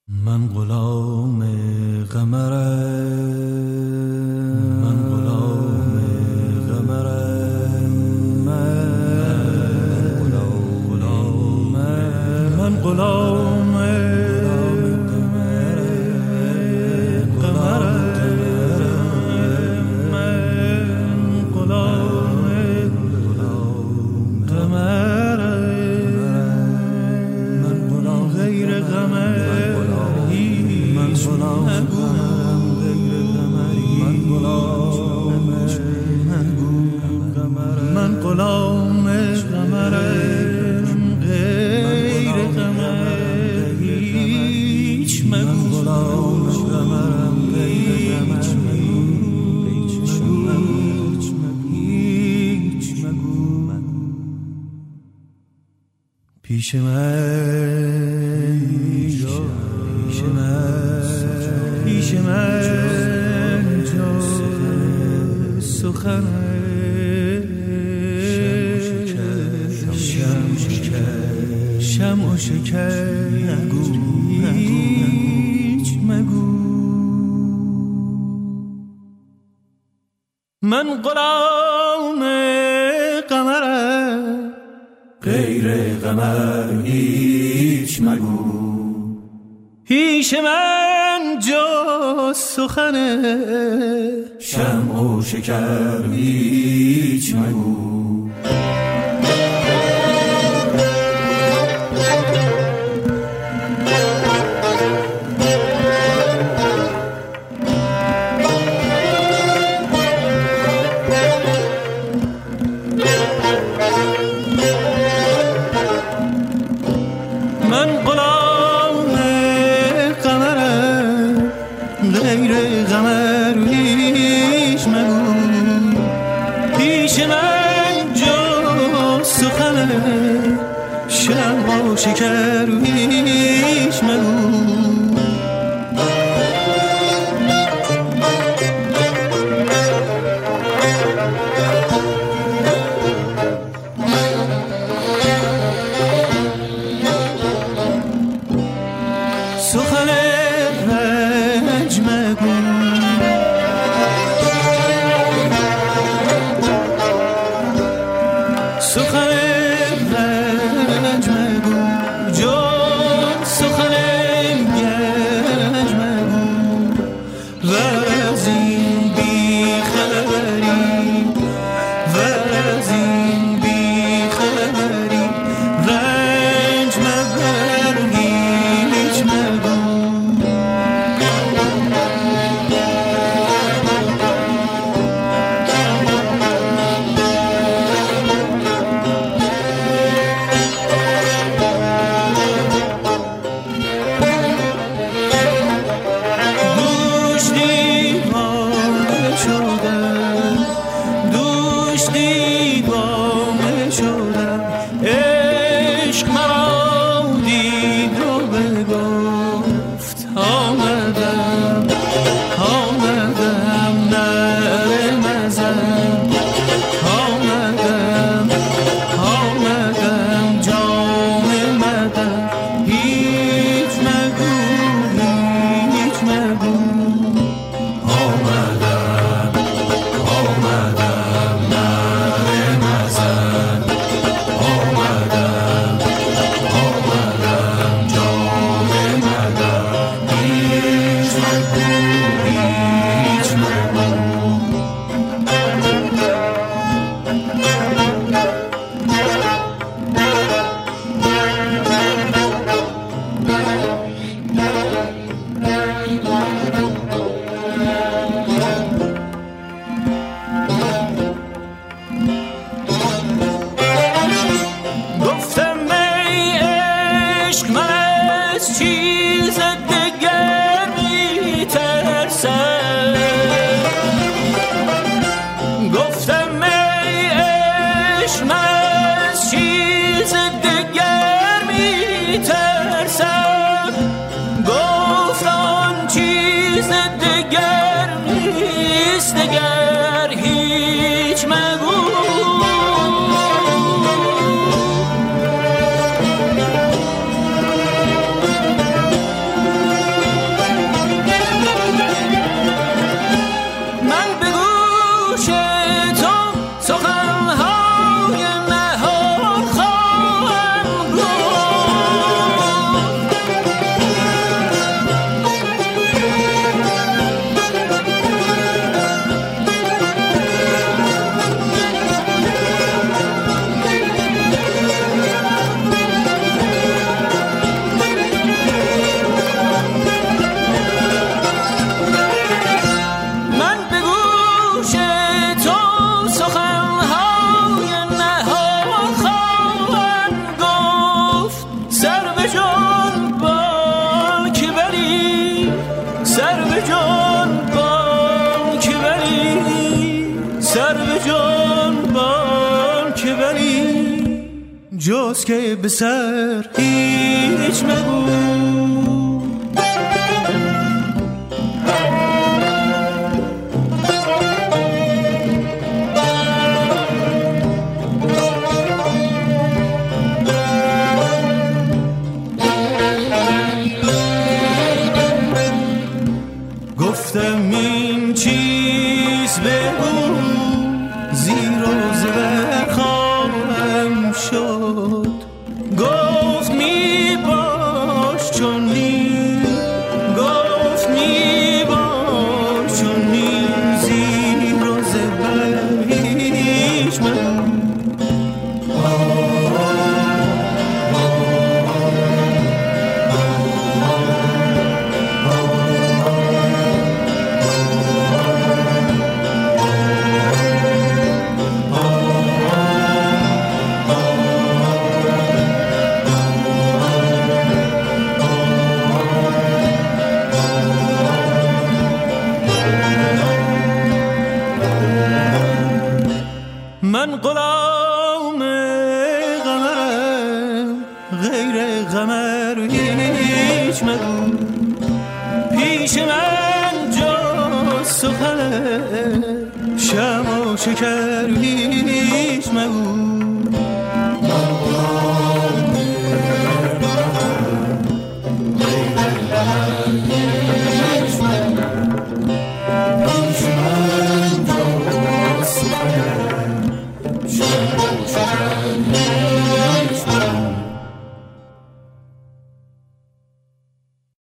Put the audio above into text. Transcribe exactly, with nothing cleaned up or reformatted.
من غلام قمرم، من غلام قمرم، من غلام من غلام پیش من پیش من پیش من جا سخن شم شکر شم و شکر نگو هیچ مگو من غلام قمرم غیر قمر هیچ مگو پیش من جز سخنه شمع و شکر هیچ مگو شکر هیچ مگو سخن رنج مگو سخن جز که به سر هیچ مگو. گفتم این چیز بگو زیر و زبر خواهم شد. گفت می باش چون نی، گفت می باش چون نی، زیر و زبر هیچ مگو. من غلام قمرم، غیر قمر هیچ مگو. پیش من جز سخن شمع و شکر هیچ مگو.